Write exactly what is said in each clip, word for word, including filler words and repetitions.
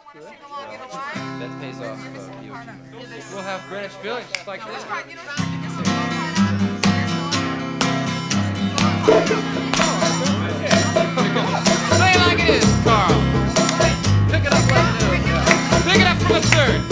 That pays off uh, you. We'll have Greenwich Village just like this. Say it like it is, Carl. Pick it up like it is. Pick it up from the third.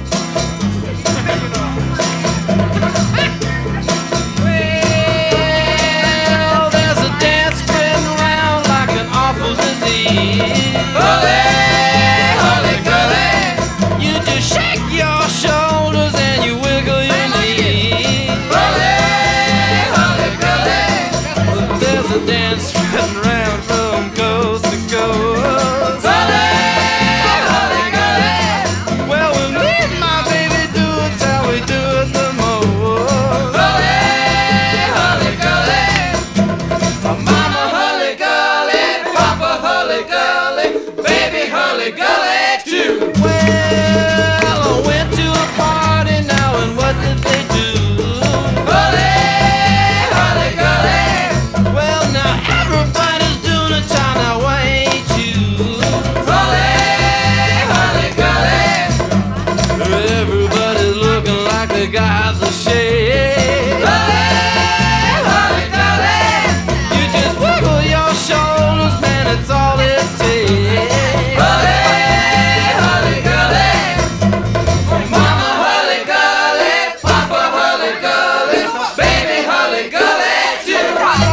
Well, there's a dance spreading around like an awful disease. Holy, holy gully. You just shake your shoulders and you wiggle your knees. Holy, holy gully. There's a dance spreading around from coast to coast. Holy, holy gully. Well, when me and my baby do it, how we do it the most. Holy, holy gully. Mama holy gully, Papa holy gully, baby holy gully too. Well, I went to a party now and what did they do? Holy, holy gully. Well, now everybody's doing a time, now why ain't you? Holy, holy gully. Everybody's looking like they got the shade. Holy, holy gully. You just wiggle your shoulders, man, it's all it takes. Holy, holy gully. Mama holy gully, Papa holy gully, baby holy gully too.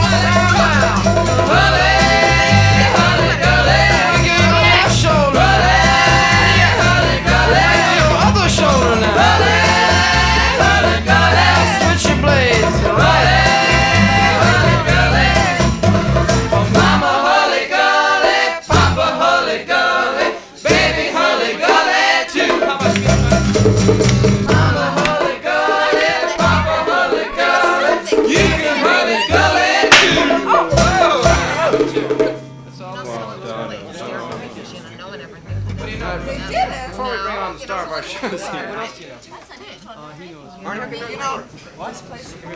Holy, holy gully. Get your left shoulder. Holy, holy gully. Your other shoulder now. Holy, holy gully. Switch your blades. Holy, holy gully. Mama holy gully, Papa holy gully, baby holy gully too. Mama holy gully, Papa holy gully, you can holy gully too. That's all we want. What do you know? Before we bring on the star of our shows here, what else do you know? Uh, he knows. Arnie, you know what?